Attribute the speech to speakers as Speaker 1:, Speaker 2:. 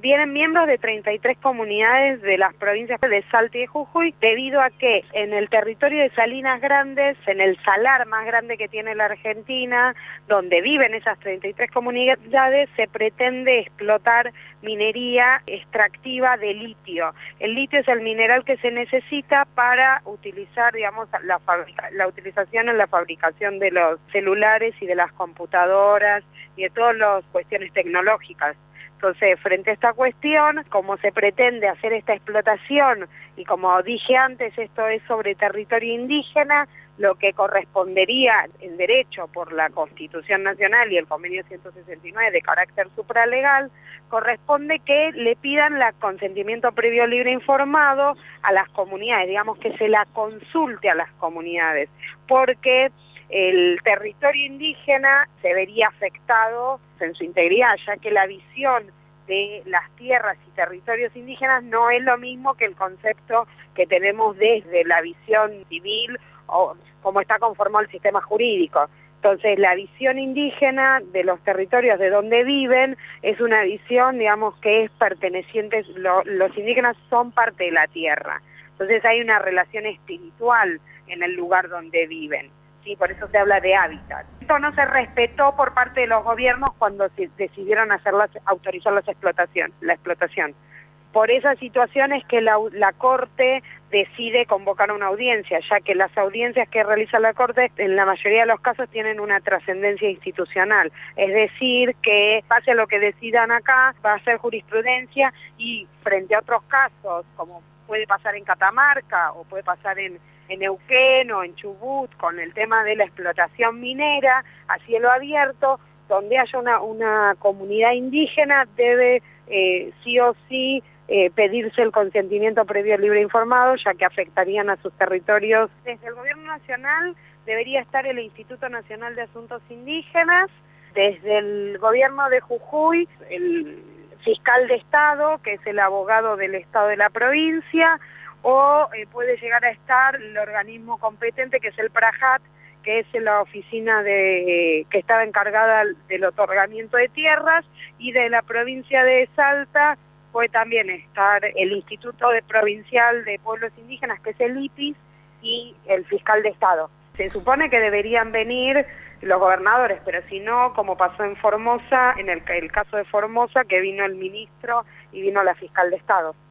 Speaker 1: Vienen miembros de 33 comunidades de las provincias de Salta y de Jujuy, debido a que en el territorio de Salinas Grandes, en el salar más grande que tiene la Argentina, donde viven esas 33 comunidades, se pretende explotar minería extractiva de litio. El litio es el mineral que se necesita para utilizar, digamos, la utilización en la fabricación de los celulares y de las computadoras y de todas las cuestiones tecnológicas. Entonces, frente a esta cuestión, como se pretende hacer esta explotación, y como dije antes, esto es sobre territorio indígena, lo que correspondería en derecho por la Constitución Nacional y el Convenio 169 de carácter supralegal, corresponde que le pidan el consentimiento previo libre informado a las comunidades, digamos que se la consulte a las comunidades, porque el territorio indígena se vería afectado en su integridad, ya que la visión de las tierras y territorios indígenas no es lo mismo que el concepto que tenemos desde la visión civil o como está conformado el sistema jurídico. Entonces, la visión indígena de los territorios de donde viven es una visión, digamos, que es perteneciente, los indígenas son parte de la tierra. Entonces hay una relación espiritual en el lugar donde viven. Sí, por eso se habla de hábitat. Esto no se respetó por parte de los gobiernos cuando se decidieron autorizar la explotación. Por esas situaciones que la Corte decide convocar una audiencia, ya que las audiencias que realiza la Corte en la mayoría de los casos tienen una trascendencia institucional. Es decir, que pase a lo que decidan acá, va a ser jurisprudencia y frente a otros casos, como puede pasar en Catamarca o puede pasar en Neuquén o en Chubut, con el tema de la explotación minera a cielo abierto, donde haya una comunidad indígena, debe sí o sí pedirse el consentimiento previo libre informado, ya que afectarían a sus territorios. Desde el Gobierno Nacional debería estar el Instituto Nacional de Asuntos Indígenas, desde el Gobierno de Jujuy, el fiscal de Estado, que es el abogado del Estado de la provincia, o puede llegar a estar el organismo competente, que es el PRAJAT, que es la oficina que estaba encargada del otorgamiento de tierras, y de la provincia de Salta puede también estar el Instituto Provincial de Pueblos Indígenas, que es el IPIS, y el fiscal de Estado. Se supone que deberían venir los gobernadores, pero si no, como pasó en Formosa, en el caso de Formosa, que vino el ministro y vino la fiscal de Estado.